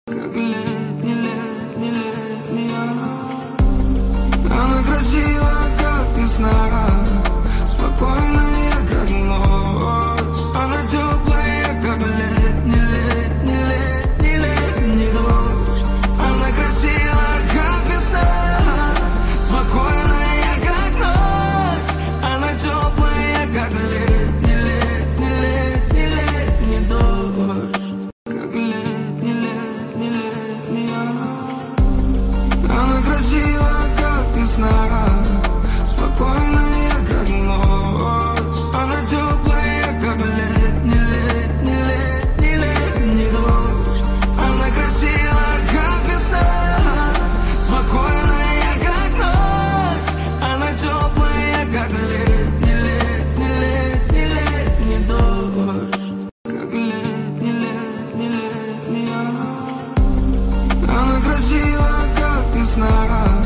Как летняя. Она красива, как весна, спокойная, как ночь. Она теплая, как летний дождь. Она красива, как весна, спокойная, как ночь. Она теплая, как летний дождь. Как летняя. Она красива, как весна, спокойная, как ночь. Она теплая, как летний дождь. Она красива, как весна, спокойная, как ночь. Она теплая, как летний дождь. Как летняя. Она красива, как весна.